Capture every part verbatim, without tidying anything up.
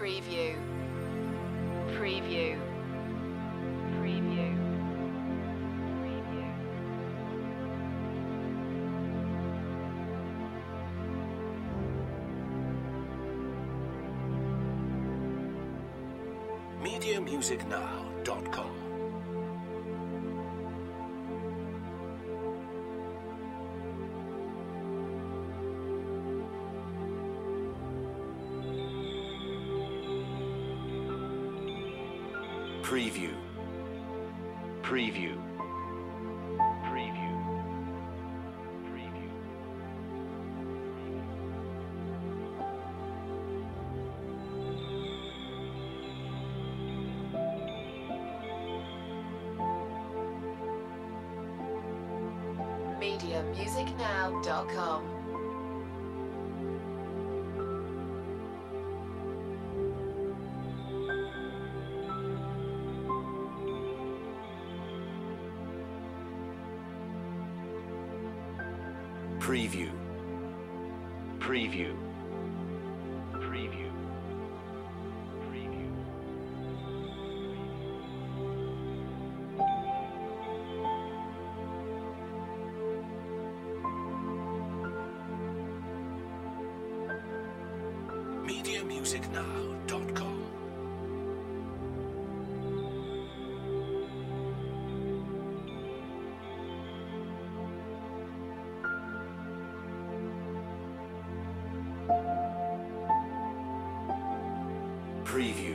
Preview. Preview. Preview. Preview. media music now dot com. Preview. Preview. Preview. Preview. media music now dot com. Preview. Preview. Preview. Preview. media music now dot com. Preview.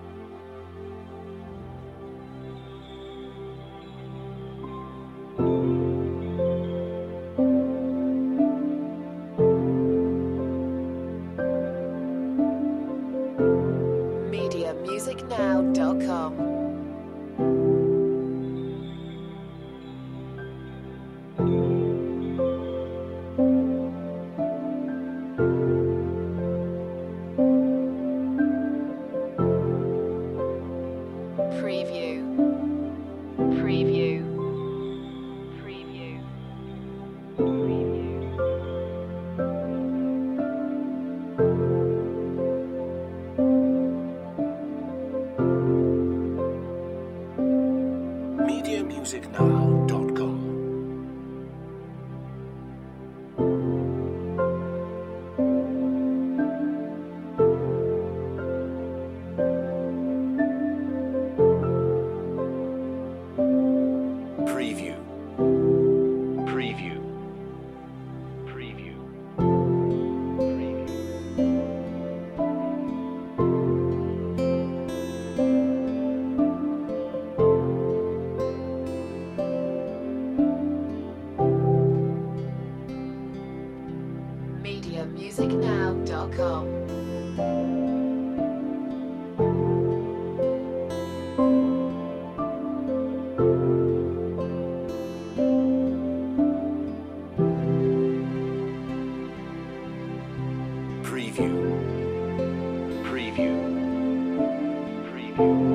media music now dot com. Preview. Preview. Preview. Preview. media music now dot com. Preview. Preview. Preview. media music now dot com. Preview. Preview. Preview.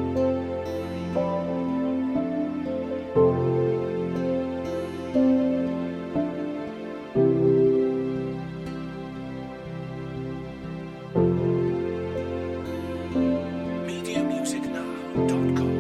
media music now dot com.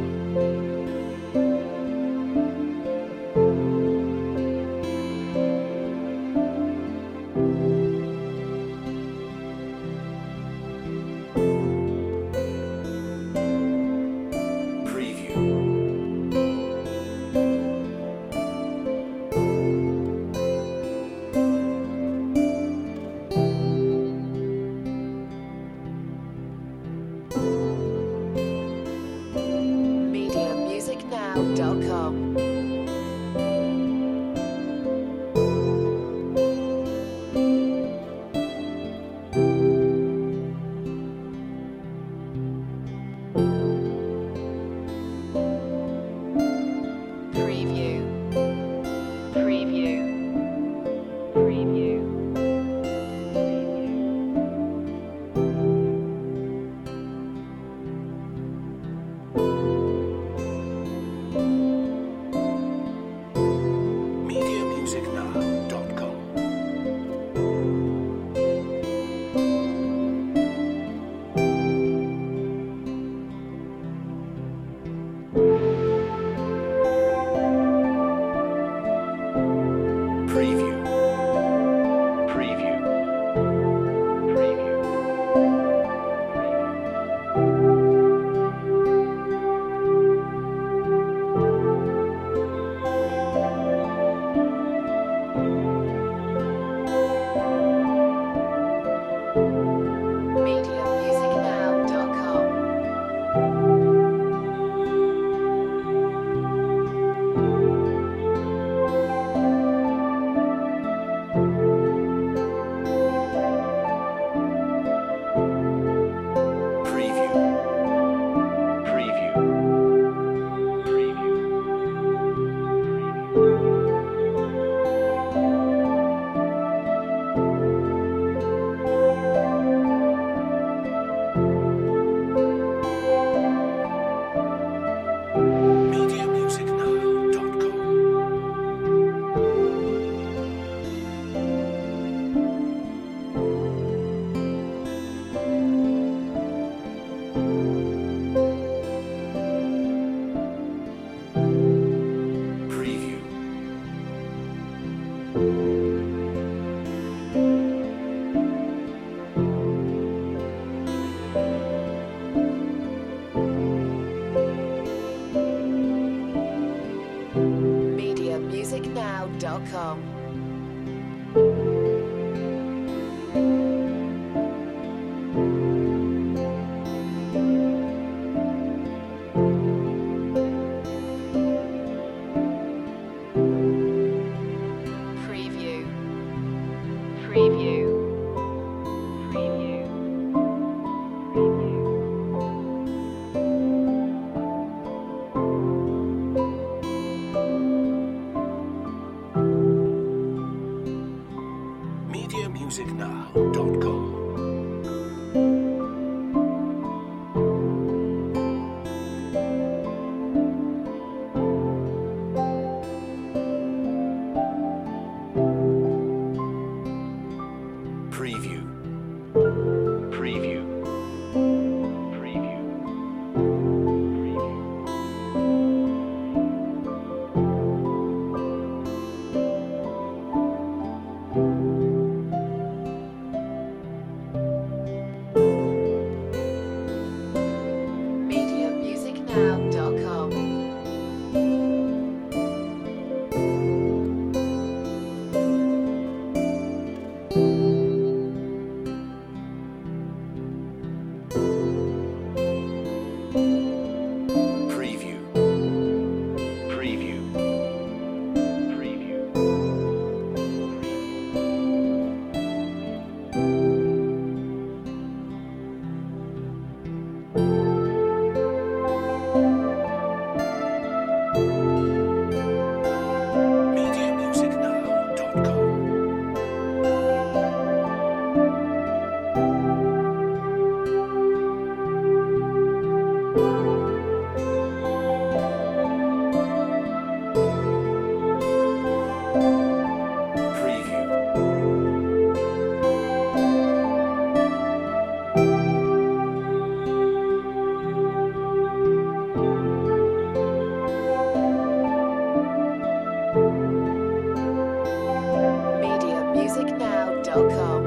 com. Preview. Preview. Preview. Preview. media music now dot com. Preview. Preview. Preview. media music now dot com. Preview. Preview. Preview. media music now dot com. Preview. media music now dot com.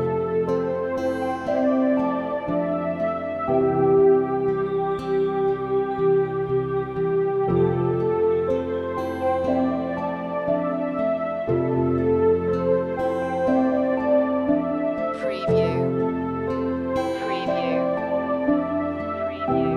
Preview. Preview. Preview.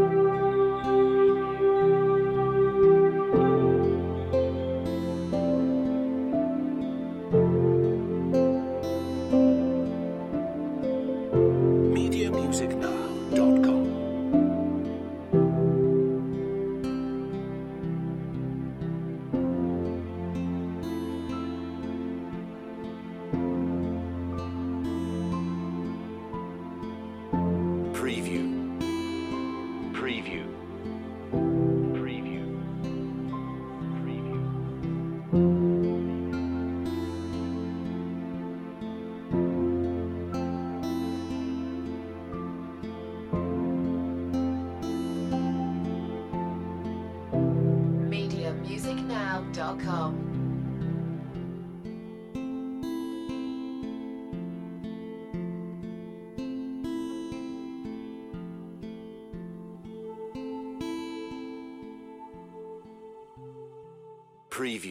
media music now dot com. Preview. Preview. Preview. Preview. media music now dot com. Preview.